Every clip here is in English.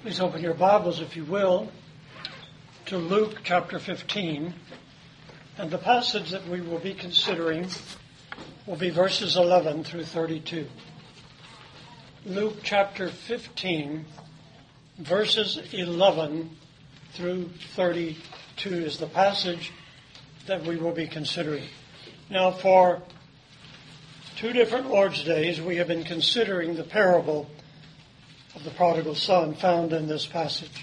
Please open your Bibles, if you will, to Luke chapter 15. And the passage that we will be considering will be verses 11 through 32. Luke chapter 15, verses 11 through 32 is the passage that we will be considering. Now, for 2 different Lord's Days, we have been considering the parable of the prodigal son found in this passage.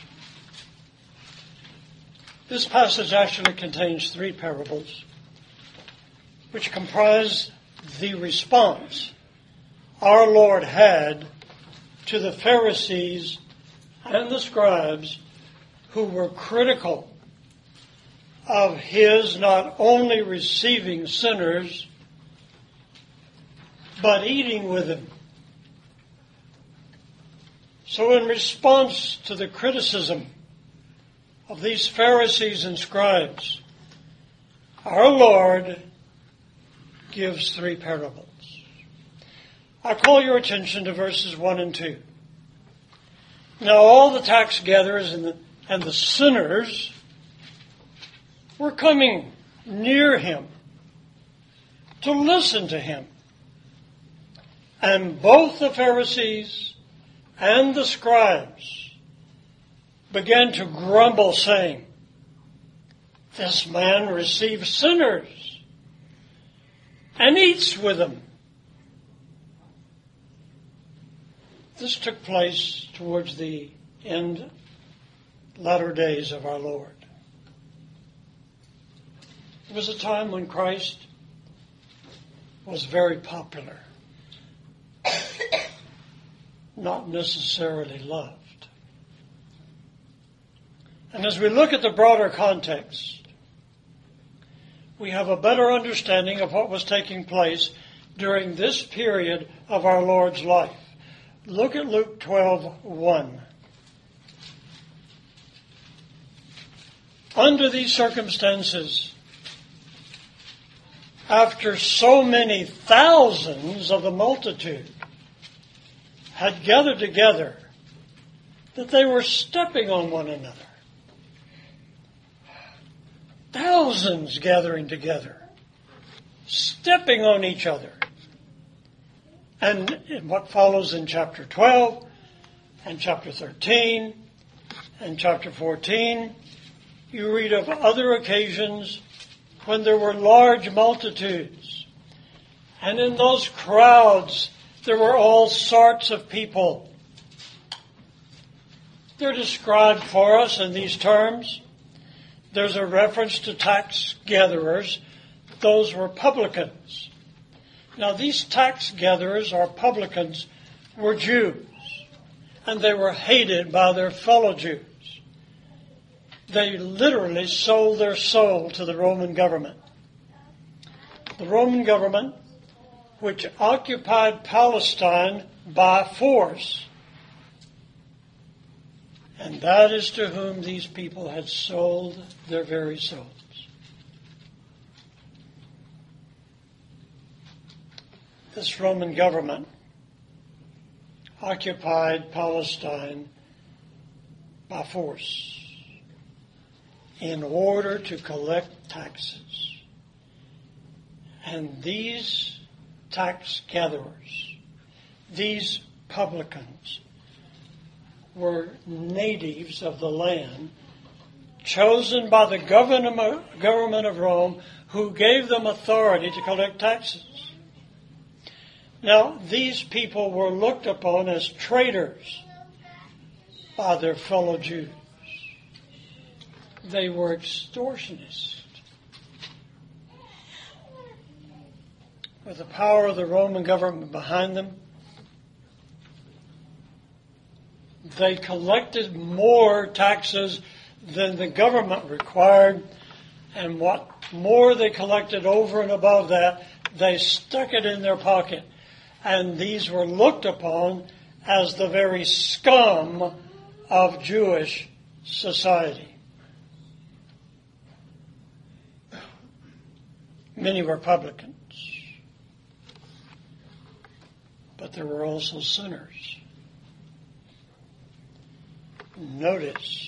This passage actually contains 3 parables, which comprise the response our Lord had to the Pharisees and the scribes who were critical of his not only receiving sinners, but eating with them. So in response to the criticism of these Pharisees and scribes, our Lord gives 3 parables. I call your attention to verses 1 and 2. Now all the tax gatherers and the sinners were coming near him to listen to him. And both the Pharisees and the scribes began to grumble, saying, "This man receives sinners and eats with them." This took place towards the latter days of our Lord. It was a time when Christ was very popular, not necessarily loved. And as we look at the broader context, we have a better understanding of what was taking place during this period of our Lord's life. Look at Luke 12:1. Under these circumstances, after so many thousands of the multitude had gathered together that they were stepping on one another. Thousands gathering together, stepping on each other. And in what follows in chapter 12 and chapter 13 and chapter 14, you read of other occasions when there were large multitudes. And in those crowds, there were all sorts of people. They're described for us in these terms. There's a reference to tax gatherers. Those were publicans. Now, these tax gatherers or publicans were Jews, and they were hated by their fellow Jews. They literally sold their soul to the Roman government. The Roman government, which occupied Palestine by force. And that is to whom these people had sold their very souls. This Roman government occupied Palestine by force in order to collect taxes. And these tax gatherers, these publicans, were natives of the land, chosen by the government of Rome, who gave them authority to collect taxes. Now, these people were looked upon as traitors by their fellow Jews. They were extortionists. With the power of the Roman government behind them, they collected more taxes than the government required, and what more they collected over and above that, they stuck it in their pocket. And these were looked upon as the very scum of Jewish society. Many were publicans, but there were also sinners. Notice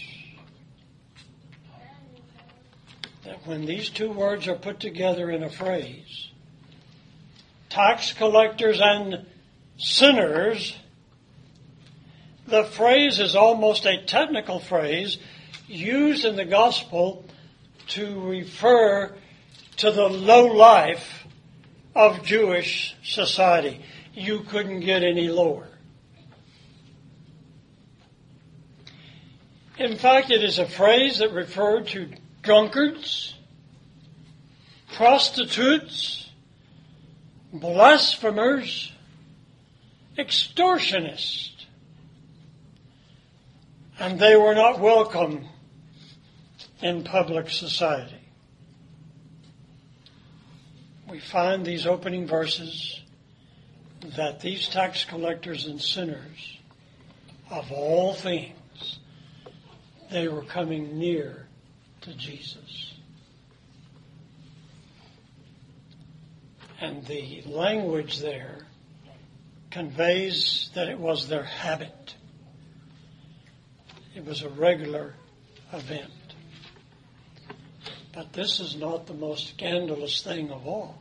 that when these two words are put together in a phrase, tax collectors and sinners, the phrase is almost a technical phrase used in the gospel to refer to the low life of Jewish society. You couldn't get any lower. In fact, it is a phrase that referred to drunkards, prostitutes, blasphemers, extortionists. And they were not welcome in public society. We find these opening verses that these tax collectors and sinners, of all things, they were coming near to Jesus. And the language there conveys that it was their habit. It was a regular event. But this is not the most scandalous thing of all.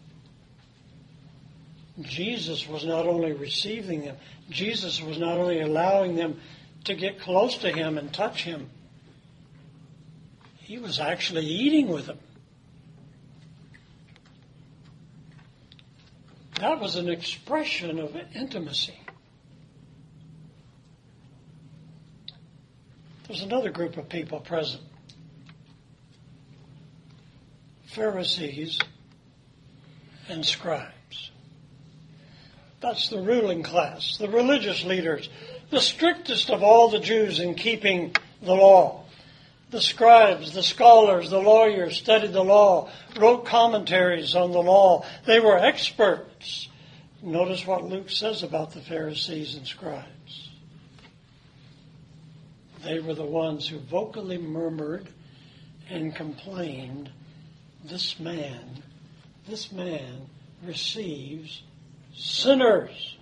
Jesus was not only receiving them, Jesus was not only allowing them to get close to him and touch him, he was actually eating with them. That was an expression of intimacy. There's another group of people present. Pharisees and scribes. That's the ruling class, the religious leaders, the strictest of all the Jews in keeping the law. The scribes, the scholars, the lawyers studied the law, wrote commentaries on the law. They were experts. Notice what Luke says about the Pharisees and scribes. They were the ones who vocally murmured and complained, this man receives sinners.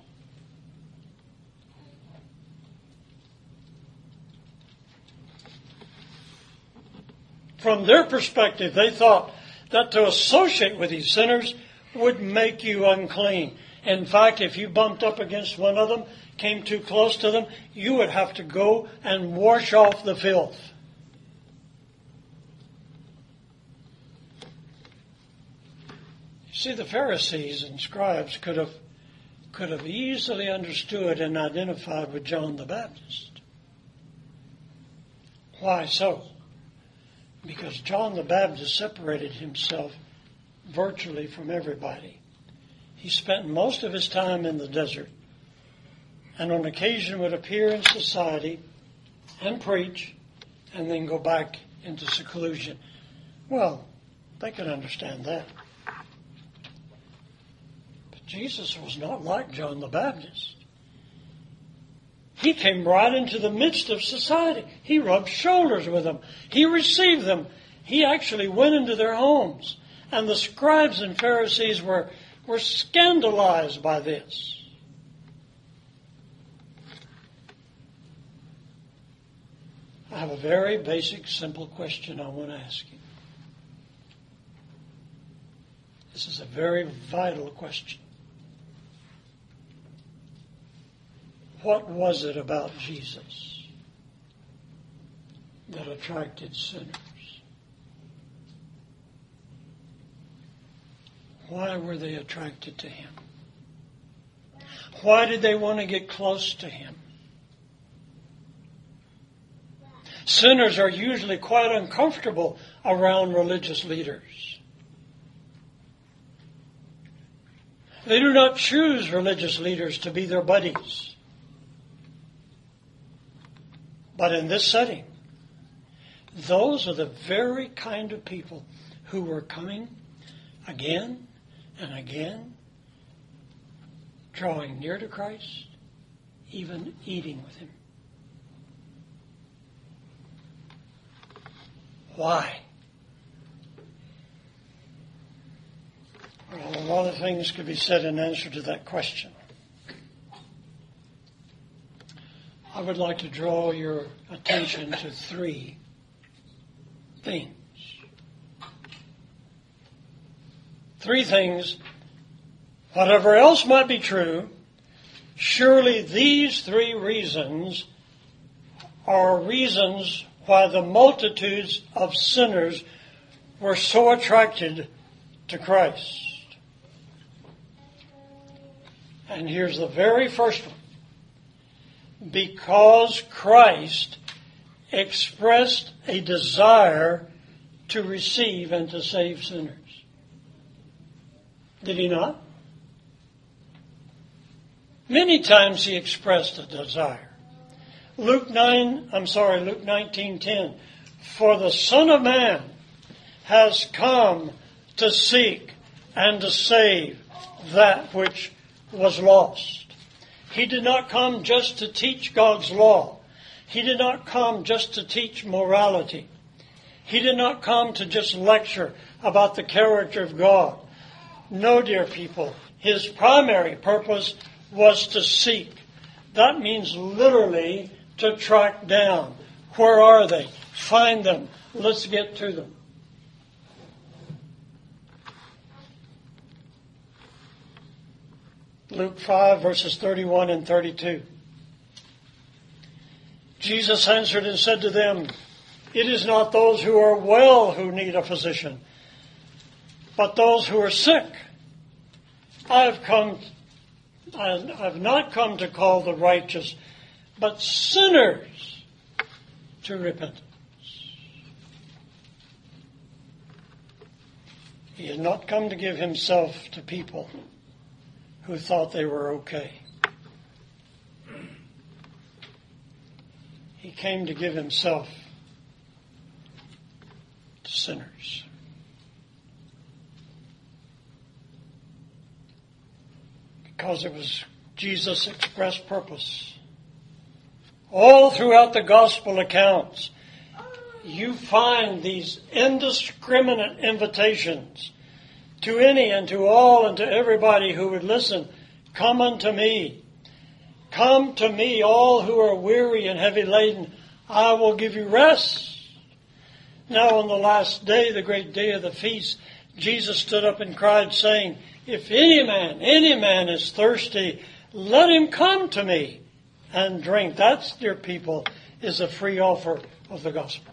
From their perspective, they thought that to associate with these sinners would make you unclean. In fact, if you bumped up against one of them, came too close to them, you would have to go and wash off the filth. You see, the Pharisees and scribes could have easily understood and identified with John the Baptist. Why so? Because John the Baptist separated himself virtually from everybody. He spent most of his time in the desert and on occasion would appear in society and preach and then go back into seclusion. Well, they could understand that. But Jesus was not like John the Baptist. He came right into the midst of society. He rubbed shoulders with them. He received them. He actually went into their homes. And the scribes and Pharisees were scandalized by this. I have a very basic, simple question I want to ask you. This is a very vital question. What was it about Jesus that attracted sinners? Why were they attracted to him? Why did they want to get close to him? Sinners are usually quite uncomfortable around religious leaders. They do not choose religious leaders to be their buddies. But in this setting, those are the very kind of people who were coming again and again, drawing near to Christ, even eating with him. Why? Well, a lot of things could be said in answer to that question. I would like to draw your attention to three things. Three things. Whatever else might be true, surely these three reasons are reasons why the multitudes of sinners were so attracted to Christ. And here's the very first one. Because Christ expressed a desire to receive and to save sinners. Did he not? Many times he expressed a desire. Luke 19:10. For the Son of Man has come to seek and to save that which was lost. He did not come just to teach God's law. He did not come just to teach morality. He did not come to just lecture about the character of God. No, dear people, his primary purpose was to seek. That means literally to track down. Where are they? Find them. Let's get to them. Luke 5, verses 31 and 32. Jesus answered and said to them, it is not those who are well who need a physician, but those who are sick. I've not come to call the righteous, but sinners to repentance. He had not come to give himself to people who thought they were okay. He came to give himself to sinners. Because it was Jesus' express purpose. All throughout the gospel accounts, you find these indiscriminate invitations to any and to all and to everybody who would listen. Come unto me. Come to me, all who are weary and heavy laden. I will give you rest. Now on the last day, the great day of the feast, Jesus stood up and cried, saying, if any man is thirsty, let him come to me and drink. That, dear people, is a free offer of the gospel.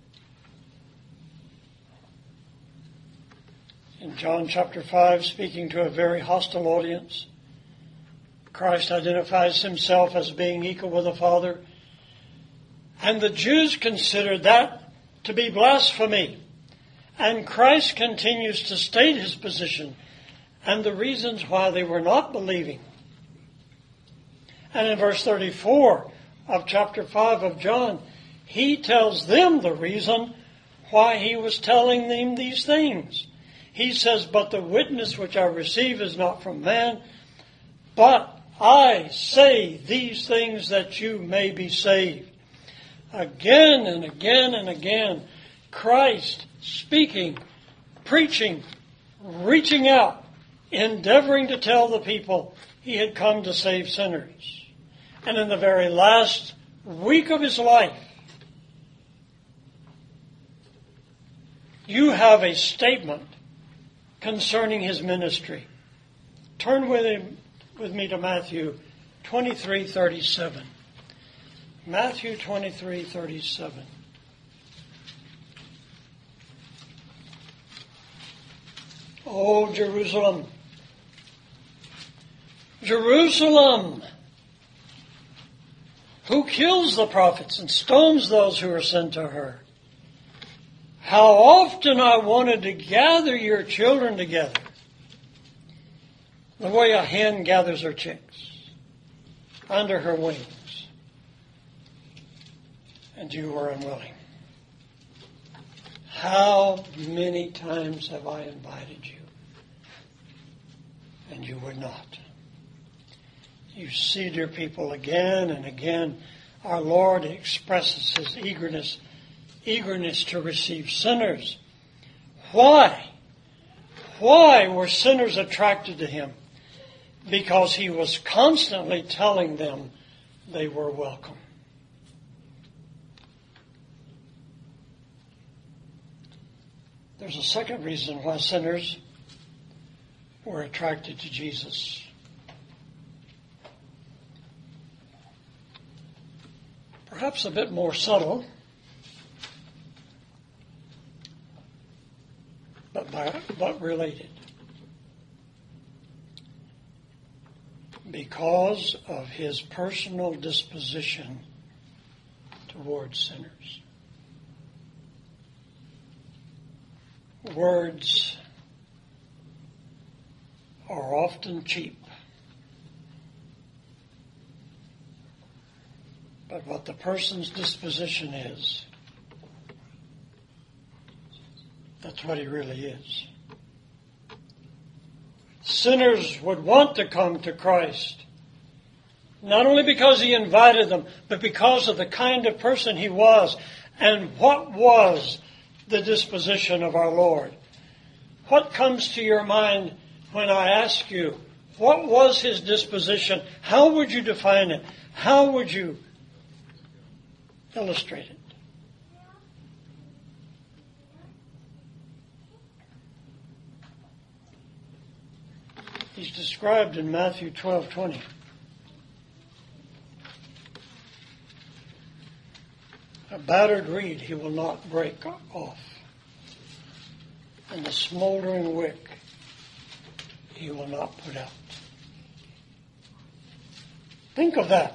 In John chapter 5, speaking to a very hostile audience, Christ identifies himself as being equal with the Father. And the Jews considered that to be blasphemy. And Christ continues to state his position and the reasons why they were not believing. And in verse 34 of chapter 5 of John, he tells them the reason why he was telling them these things. He says, but the witness which I receive is not from man, but I say these things that you may be saved. Again and again and again, Christ speaking, preaching, reaching out, endeavoring to tell the people he had come to save sinners. And in the very last week of his life, you have a statement concerning his ministry. Turn with me to Matthew 23:37. Matthew 23:37. Oh, Jerusalem, Jerusalem, who kills the prophets and stones those who are sent to her. How often I wanted to gather your children together, the way a hen gathers her chicks under her wings, and you were unwilling. How many times have I invited you, and you would not? You see, dear people, again and again, our Lord expresses his eagerness to receive sinners. Why? Why were sinners attracted to him? Because he was constantly telling them they were welcome. There's a second reason why sinners were attracted to Jesus. Perhaps a bit more subtle, but related. Because of his personal disposition towards sinners. Words are often cheap. But what the person's disposition is, that's what he really is. Sinners would want to come to Christ, not only because he invited them, but because of the kind of person he was. And what was the disposition of our Lord? What comes to your mind when I ask you, what was his disposition? How would you define it? How would you illustrate it? He's described in Matthew 12:20. A battered reed he will not break off, and the smoldering wick he will not put out. Think of that.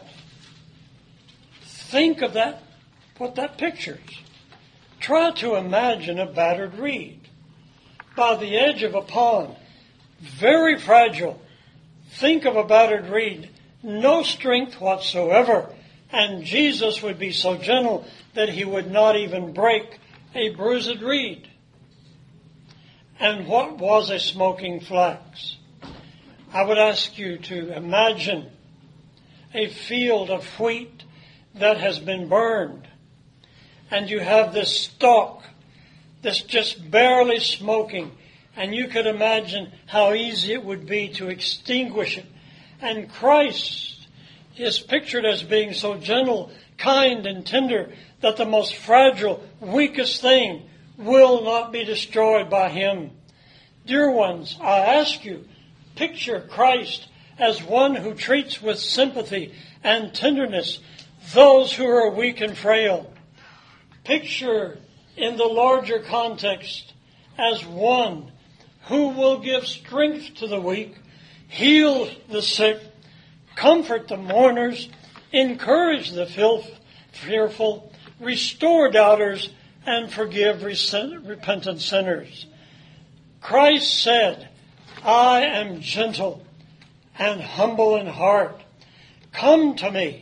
Think of that, what that pictures. Try to imagine a battered reed by the edge of a pond, very fragile. Think of a battered reed, no strength whatsoever, and Jesus would be so gentle that he would not even break a bruised reed. And what was a smoking flax? I would ask you to imagine a field of wheat that has been burned, and you have this stalk that's just barely smoking, and you could imagine how easy it would be to extinguish it. And Christ is pictured as being so gentle, kind, and tender that the most fragile, weakest thing will not be destroyed by him. Dear ones, I ask you, picture Christ as one who treats with sympathy and tenderness those who are weak and frail. Picture in the larger context as one who will give strength to the weak, heal the sick, comfort the mourners, encourage the fearful, restore doubters, and forgive repentant sinners. Christ said, I am gentle and humble in heart. Come to me,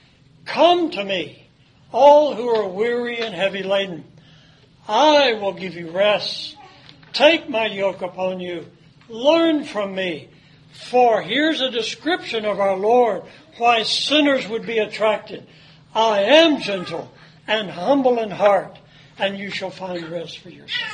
all who are weary and heavy laden. I will give you rest. Take my yoke upon you. Learn from me. For here's a description of our Lord, why sinners would be attracted. I am gentle and humble in heart, and you shall find rest for yourself.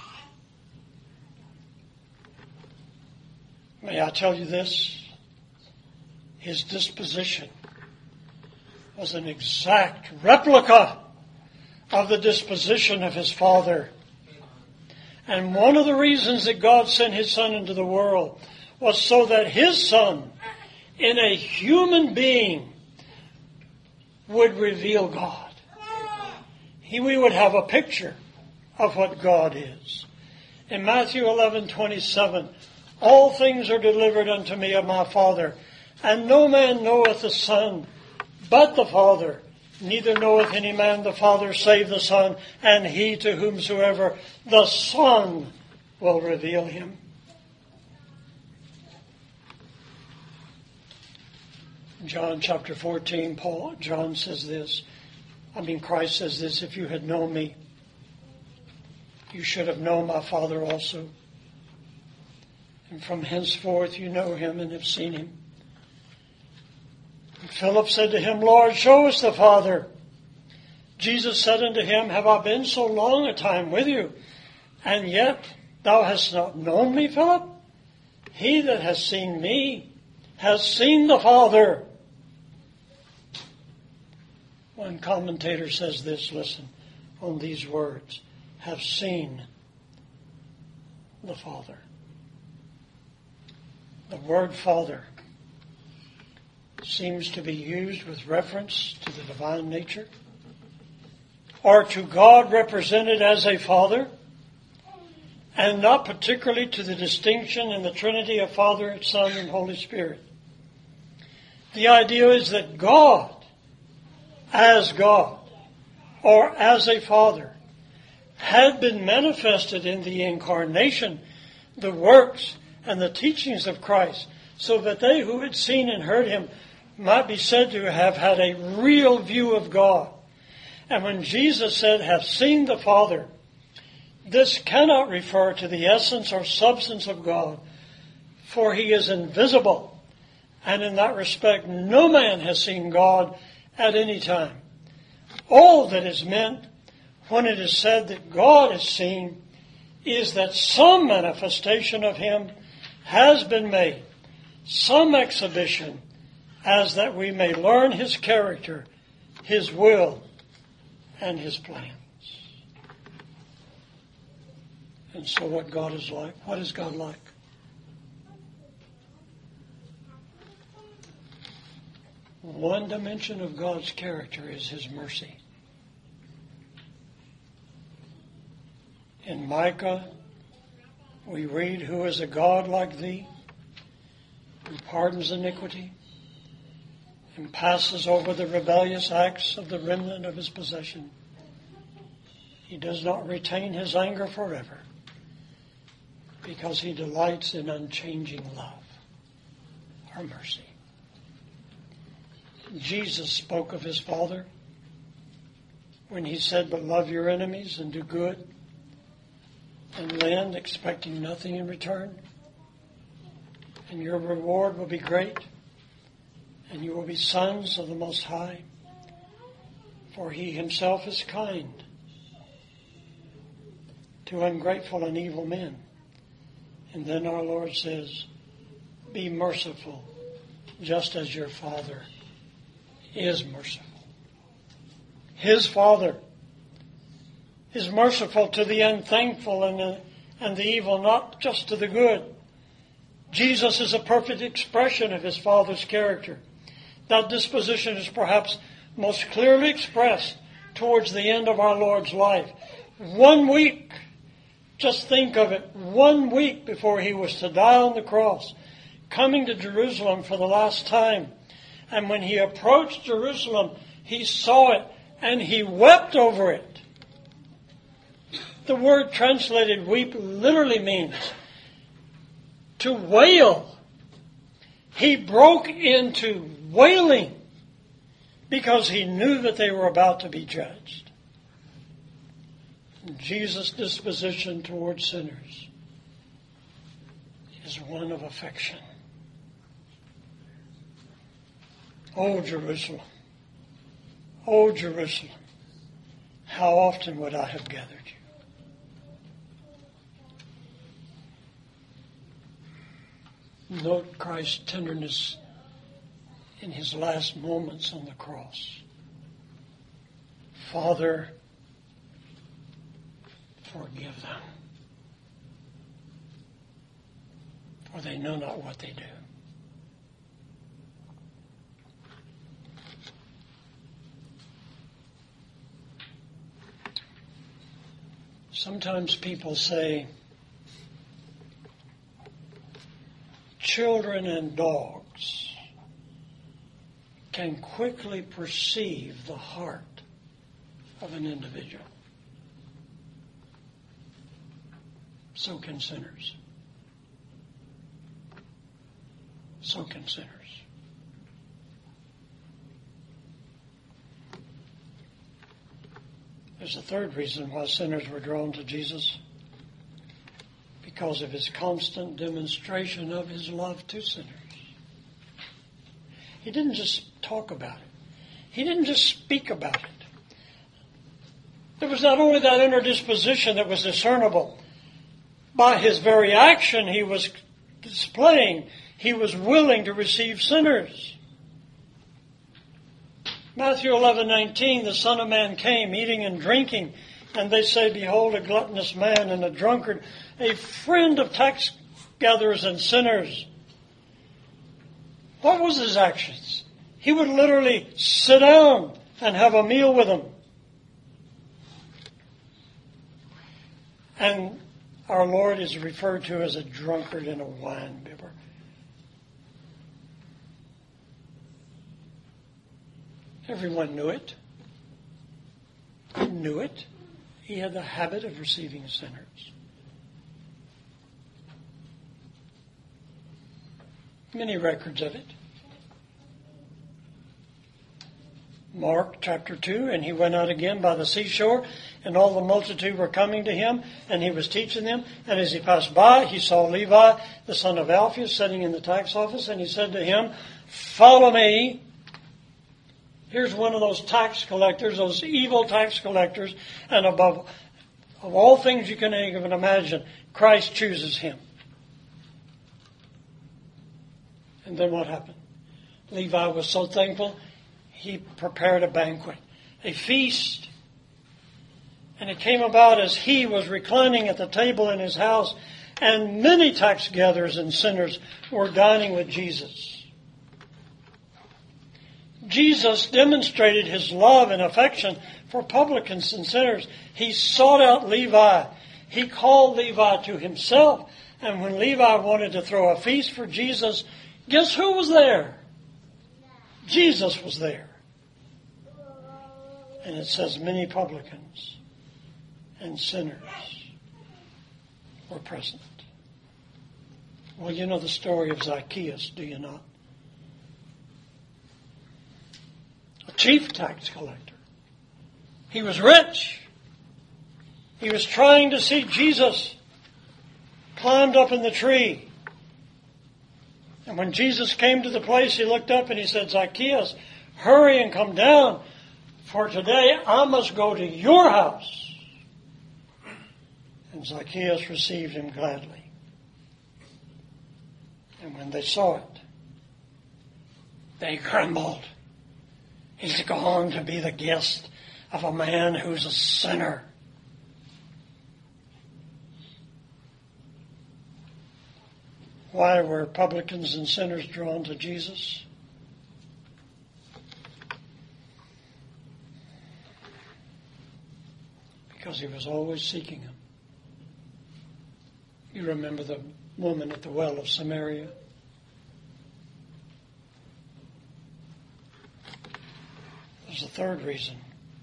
May I tell you this? His disposition was an exact replica of the disposition of his Father. And one of the reasons that God sent his Son into the world was so that his Son, in a human being, would reveal God. We would have a picture of what God is. In Matthew 11:27, all things are delivered unto me of my Father, and no man knoweth the Son but the Father, neither knoweth any man the Father save the Son, and he to whomsoever the Son will reveal him. John chapter 14, Christ says this, if you had known me, you should have known my Father also. And from henceforth you know him and have seen him. And Philip said to him, Lord, show us the Father. Jesus said unto him, have I been so long a time with you, and yet thou hast not known me, Philip? He that has seen me has seen the Father. One commentator says this, listen, on these words, have seen the Father. The word Father seems to be used with reference to the divine nature, or to God represented as a Father, and not particularly to the distinction in the Trinity of Father, Son, and Holy Spirit. The idea is that God, or as a Father, had been manifested in the incarnation, the works, and the teachings of Christ, so that they who had seen and heard him might be said to have had a real view of God. And when Jesus said, "have seen the Father," this cannot refer to the essence or substance of God, for he is invisible. And in that respect, no man has seen God at any time. All that is meant when it is said that God is seen is that some manifestation of him has been made, some exhibition, as that we may learn his character, his will, and his plans. And so what God is like, what is God like? One dimension of God's character is his mercy. In Micah, we read, "Who is a God like thee, who pardons iniquity, and passes over the rebellious acts of the remnant of his possession. He does not retain his anger forever, because he delights in unchanging love," or mercy. Jesus spoke of his Father when he said, "But love your enemies and do good, and lend, expecting nothing in return, and your reward will be great, and you will be sons of the Most High, for he himself is kind to ungrateful and evil men." And then our Lord says, "Be merciful, just as your Father is merciful." His Father is merciful to the unthankful and the evil, not just to the good. Jesus is a perfect expression of his Father's character. That disposition is perhaps most clearly expressed towards the end of our Lord's life. 1 week, just think of it, 1 week before he was to die on the cross, coming to Jerusalem for the last time. And when he approached Jerusalem, he saw it and he wept over it. The word translated weep literally means to wail. He broke into wailing because he knew that they were about to be judged. Jesus' disposition towards sinners is one of affection. "O Jerusalem, O Jerusalem, how often would I have gathered you?" Note Christ's tenderness in his last moments on the cross. "Father, forgive them, for they know not what they do." Sometimes people say, children and dogs can quickly perceive the heart of an individual. So can sinners. So can sinners. There's a third reason why sinners were drawn to Jesus. Because of his constant demonstration of his love to sinners. He didn't just talk about it. He didn't just speak about it. There was not only that inner disposition that was discernible. By his very action he was displaying, he was willing to receive sinners. Matthew 11:19, the Son of Man came, eating and drinking, And they say, behold, a gluttonous man and a drunkard, a friend of tax gatherers and sinners. What was his actions? He would literally sit down and have a meal with them. And our Lord is referred to as a drunkard and a wine-bibber. Everyone knew it. He knew it. He had the habit of receiving sinners. Many records of it. Mark chapter 2, and he went out again by the seashore, and all the multitude were coming to him, and he was teaching them. And as he passed by, he saw Levi, the son of Alphaeus, sitting in the tax office, and he said to him, follow me. Here's one of those tax collectors, those evil tax collectors, and of all things you can even imagine, Christ chooses him. And then what happened? Levi was so thankful, he prepared a banquet, a feast. And it came about as he was reclining at the table in his house, and many tax gatherers and sinners were dining with Jesus. Jesus demonstrated his love and affection for publicans and sinners. He sought out Levi. He called Levi to himself. And when Levi wanted to throw a feast for Jesus, guess who was there? Jesus was there. And it says many publicans and sinners were present. Well, you know the story of Zacchaeus, do you not? A chief tax collector. He was rich. He was trying to see Jesus. Climbed up in the tree. And when Jesus came to the place, he looked up and he said, Zacchaeus, hurry and come down, for today I must go to your house. And Zacchaeus received him gladly. And when they saw it, they grumbled. He's gone to be the guest of a man who's a sinner. Why were publicans and sinners drawn to Jesus? Because he was always seeking them. You remember the woman at the well of Samaria? There's a third reason.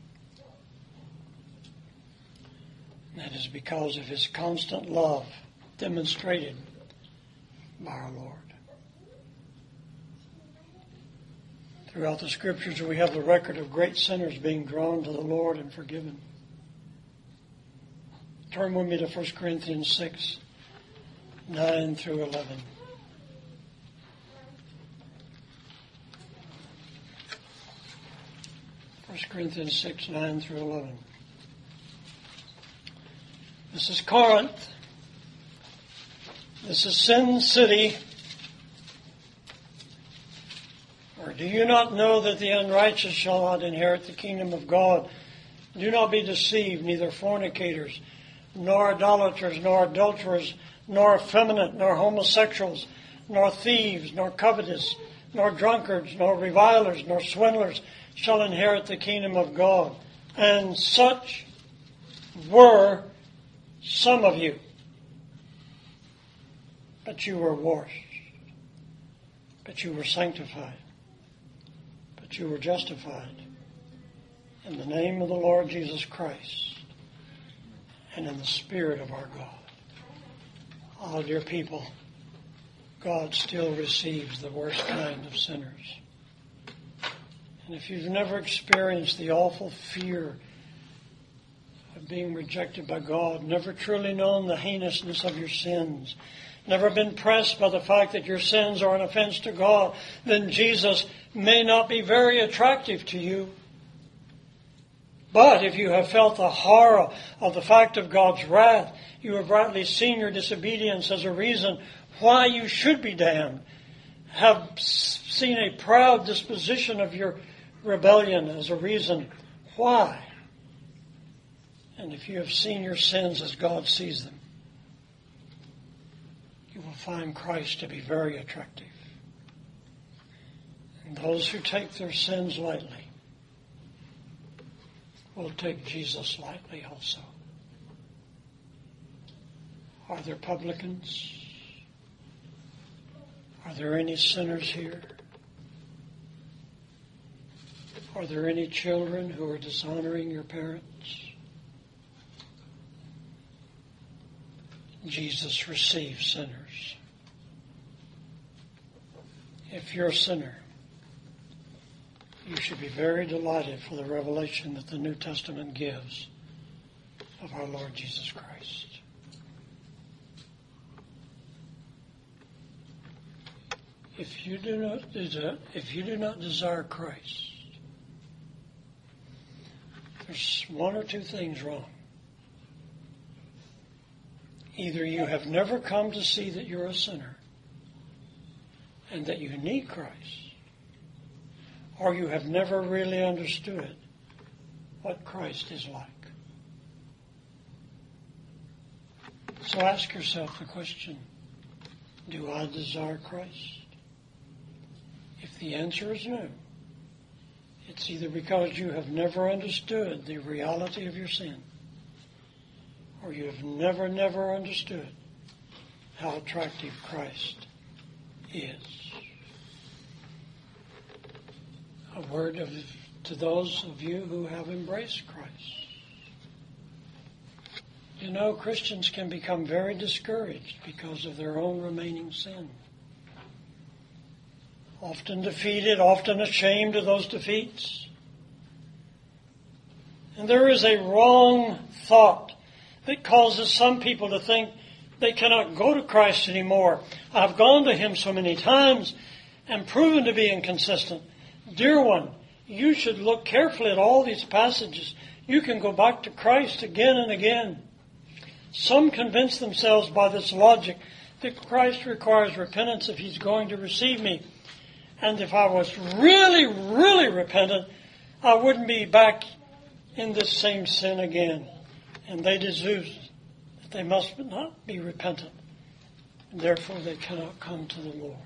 And that is because of his constant love demonstrated by our Lord. Throughout the Scriptures, we have the record of great sinners being drawn to the Lord and forgiven. Turn with me to 1 Corinthians 6, 9 through 11. 1 Corinthians 6, 9 through 11. This is Corinth. This is Sin City. Or do you not know that the unrighteous shall not inherit the kingdom of God? Do not be deceived, neither fornicators, nor idolaters, nor adulterers, nor effeminate, nor homosexuals, nor thieves, nor covetous, nor drunkards, nor revilers, nor swindlers shall inherit the kingdom of God. And such were some of you. But you were washed. But you were sanctified. But you were justified in the name of the Lord Jesus Christ and in the Spirit of our God. Oh, dear people, God still receives the worst kind of sinners. And if you've never experienced the awful fear of being rejected by God, never truly known the heinousness of your sins, never been pressed by the fact that your sins are an offense to God, then Jesus may not be very attractive to you. But if you have felt the horror of the fact of God's wrath, you have rightly seen your disobedience as a reason why you should be damned, have seen a proud disposition of your rebellion as a reason why. And if you have seen your sins as God sees them, you will find Christ to be very attractive. And those who take their sins lightly will take Jesus lightly also. Are there publicans? Are there any sinners here? Are there any children who are dishonoring your parents? Jesus receives sinners. If you're a sinner, you should be very delighted for the revelation that the New Testament gives of our Lord Jesus Christ. If you do not desire Christ, there's one or two things wrong. Either you have never come to see that you're a sinner and that you need Christ, or you have never really understood what Christ is like. So ask yourself the question, do I desire Christ? If the answer is no, it's either because you have never understood the reality of your sin, or you have never understood how attractive Christ is. A word to those of you who have embraced Christ. You know, Christians can become very discouraged because of their own remaining sin. Often defeated, often ashamed of those defeats. And there is a wrong thought that causes some people to think they cannot go to Christ anymore. I've gone to Him so many times and proven to be inconsistent. Dear one, you should look carefully at all these passages. You can go back to Christ again and again. Some convince themselves by this logic that Christ requires repentance if He's going to receive me. And if I was really repentant, I wouldn't be back in this same sin again. And they deduce that they must not be repentant. And therefore they cannot come to the Lord.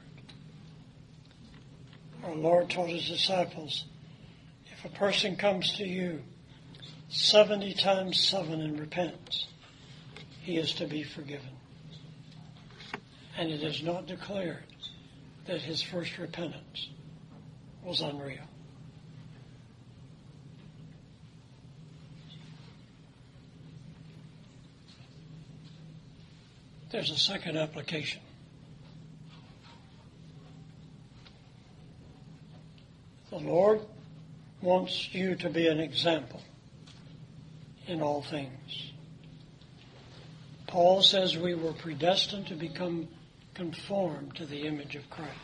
Our Lord taught His disciples, if a person comes to you 70 times 7 and repents, he is to be forgiven. And it is not declared that his first repentance was unreal. There's a second application. The Lord wants you to be an example in all things. Paul says we were predestined to become conformed to the image of Christ.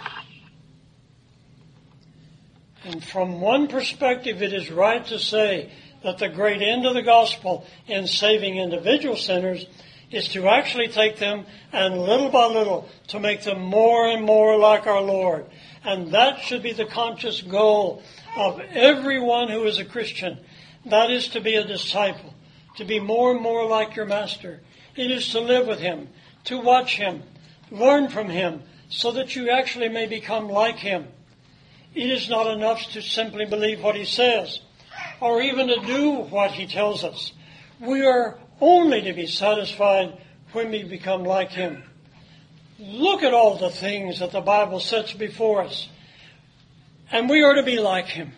And from one perspective, it is right to say that the great end of the gospel in saving individual sinners is to actually take them and little by little to make them more and more like our Lord. And that should be the conscious goal of everyone who is a Christian. That is to be a disciple, to be more and more like your Master. It is to live with Him, to watch Him, learn from Him, so that you actually may become like Him. It is not enough to simply believe what He says, or even to do what He tells us. We are only to be satisfied when we become like Him. Look at all the things that the Bible sets before us, and we are to be like Him.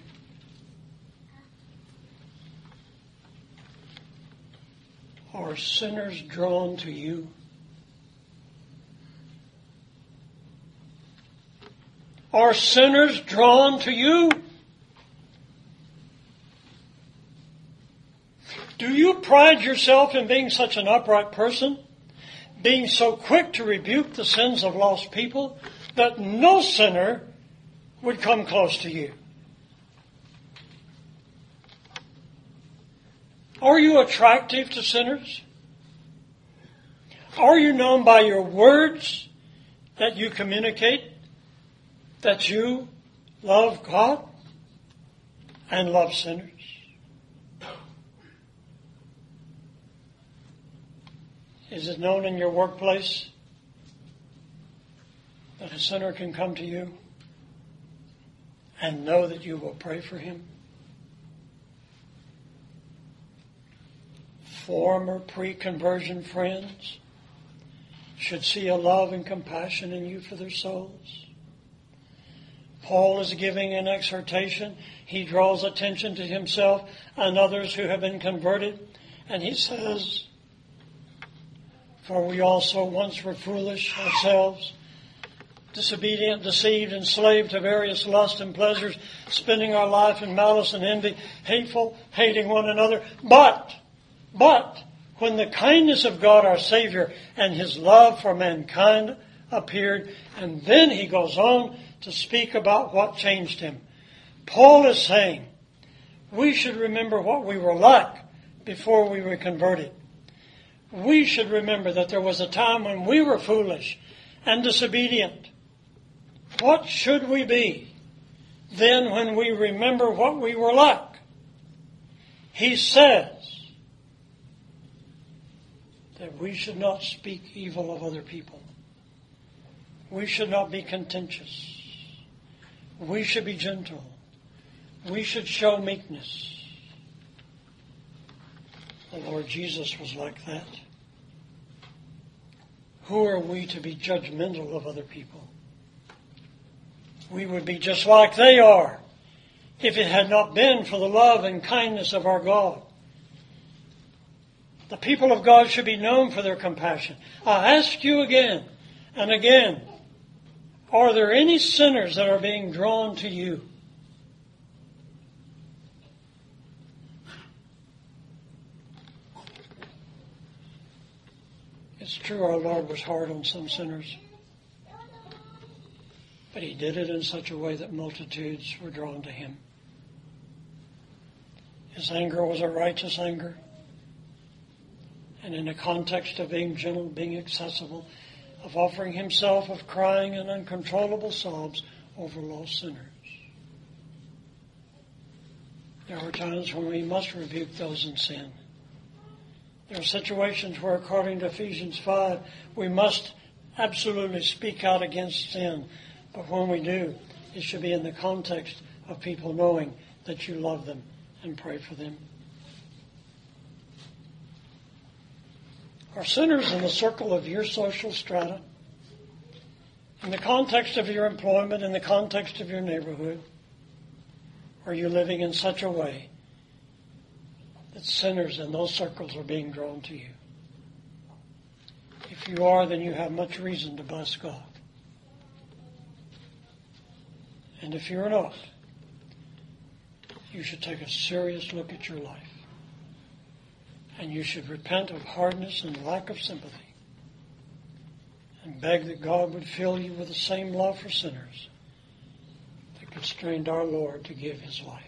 Are sinners drawn to you? Are sinners drawn to you? Do you pride yourself in being such an upright person, being so quick to rebuke the sins of lost people, that no sinner would come close to you? Are you attractive to sinners? Are you known by your words that you communicate that you love God and love sinners? Is it known in your workplace that a sinner can come to you and know that you will pray for him? Former pre-conversion friends should see a love and compassion in you for their souls. Paul is giving an exhortation. He draws attention to himself and others who have been converted. And he says, "For we also once were foolish ourselves, disobedient, deceived, enslaved to various lusts and pleasures, spending our life in malice and envy, hateful, hating one another. But, when the kindness of God our Savior and His love for mankind appeared," and then he goes on to speak about what changed him. Paul is saying, we should remember what we were like before we were converted. We should remember that there was a time when we were foolish and disobedient. What should we be then when we remember what we were like? He says that we should not speak evil of other people. We should not be contentious. We should be gentle. We should show meekness. The Lord Jesus was like that. Who are we to be judgmental of other people? We would be just like they are if it had not been for the love and kindness of our God. The people of God should be known for their compassion. I ask you again and again, are there any sinners that are being drawn to you? It's true our Lord was hard on some sinners, but He did it in such a way that multitudes were drawn to Him. His anger was a righteous anger, and in the context of being gentle, being accessible, of offering Himself, of crying in uncontrollable sobs over lost sinners. There are times when we must rebuke those in sin. There are situations where, according to Ephesians 5, we must absolutely speak out against sin. But when we do, it should be in the context of people knowing that you love them and pray for them. Are sinners in the circle of your social strata, in the context of your employment, in the context of your neighborhood? Are you living in such a way that sinners in those circles are being drawn to you? If you are, then you have much reason to bless God. And if you're not, you should take a serious look at your life. And you should repent of hardness and lack of sympathy and beg that God would fill you with the same love for sinners that constrained our Lord to give His life.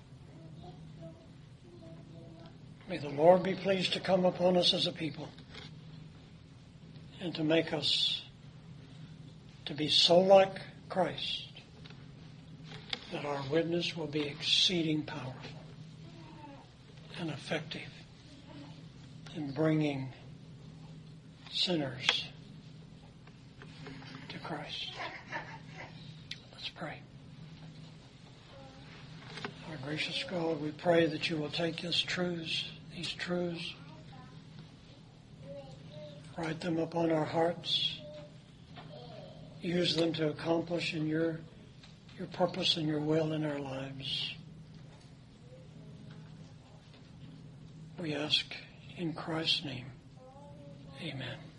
May the Lord be pleased to come upon us as a people and to make us to be so like Christ that our witness will be exceeding powerful and effective in bringing sinners to Christ. Let's pray. Our gracious God, we pray that you will take these truths, write them upon our hearts, use them to accomplish in your purpose and your will in our lives. We ask in Christ's name, amen.